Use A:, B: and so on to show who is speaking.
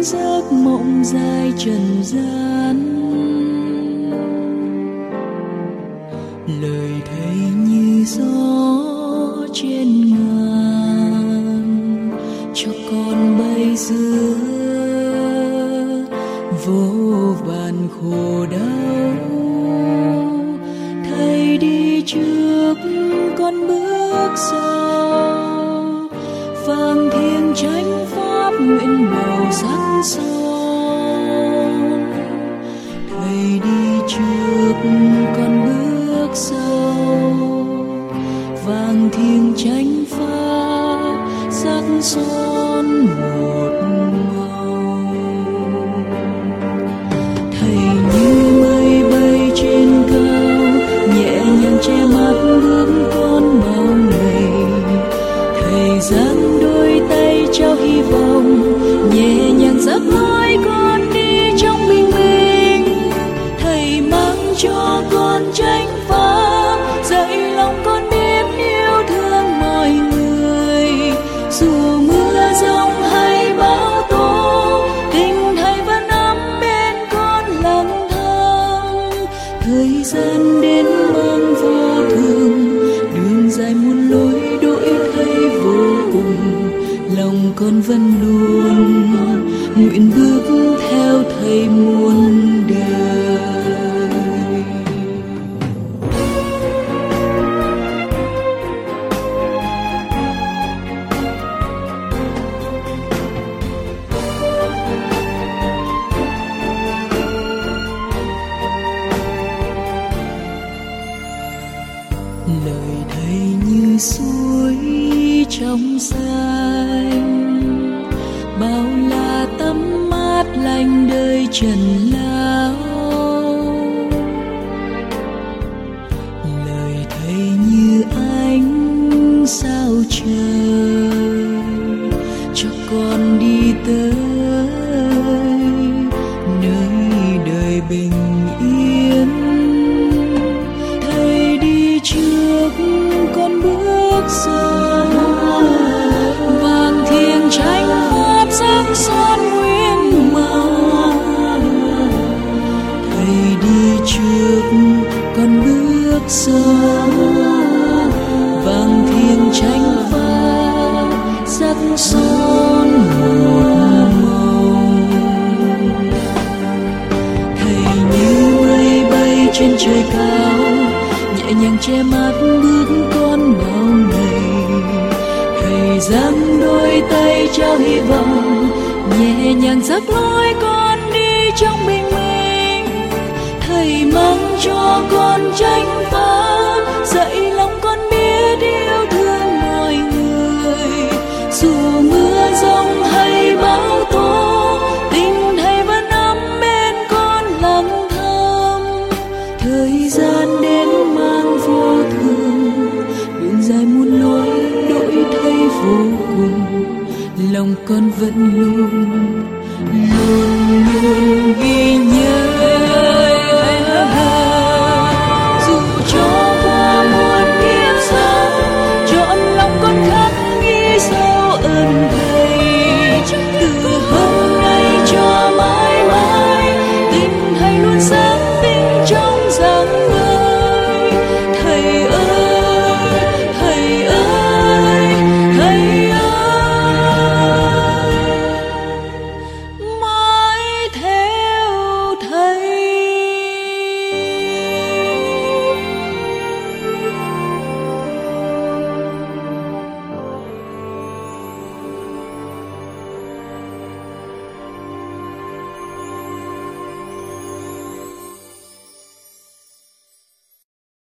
A: giấc mộng dài trần gian. Lời thầy như gió trên ngàn, cho con bay giữa vô vàn khổ đau. Thầy đi trước con bước sau, vàng thiêng chánh pháp nguyện màu sắc son. Thầy đi trước con bước sau, vàng thiêng chánh pháp sắc son một màu. Thầy như mây bay trên cao, nhẹ nhàng che mắt bước con bao ngày. Thầy giang đôi tay trao hy vọng, nhẹ nhàng dắt lối con đi trong bình minh. Thầy mang cho con chánh pháp, dạy lòng con biết yêu thương mọi người. Dù mưa giông hay bão tố, tình thầy vẫn ấm bên con lặng thầm. Thời gian đến mang vô thường, đường dài muôn lối đổi thay vô cùng. Lòng con vẫn luôn nguyện bước theo thầy muôn đời. Lời thầy như suối trong xanh, bao la tắm mát lành đời trần lao. Lời thầy như ánh sao trời, cho con đi tới nơi đời bình yên. Thầy đi trước con bước sau, vàng thiêng chánh pháp sắc son nguyên màu. Thầy đi trước con bước sau, vàng thiêng chánh pháp sắc son một màu. Thầy như mây bay trên trời cao, nhẹ nhàng che mắt bước con bao ngày. Thầy giang đôi tay trao hy vọng, nhẹ nhàng dắt lối con đi trong bình minh. Thầy mang cho con chánh pháp, dạy lòng con biết yêu thương mọi người. Dù mưa giông hay bão tố, tình thầy vẫn ấm bên con lặng thầm. Thời gian đến mang vô thường, đường dài muôn lối đổi thay vô cùng. Lòng con vẫn luôn luôn luôn ghi